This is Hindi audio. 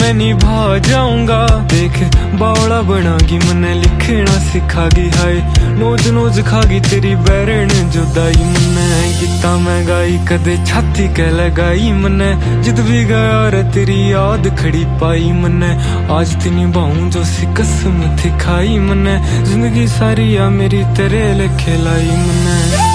मैं निभा जाऊंगा। देख बावड़ा बनागी मने लिखना सिखागी, हाय नोज नोज खागी तेरी बैरन जुदाई मने। गीता मैं गाई कदे छाती कह लगाई मने, जिद भी गया रे तेरी याद खड़ी पाई मने। आज ती निभाऊं जो सी कसम थी खाई मने, जिंदगी सारी आ मेरी तेरे लेखे लाई मने।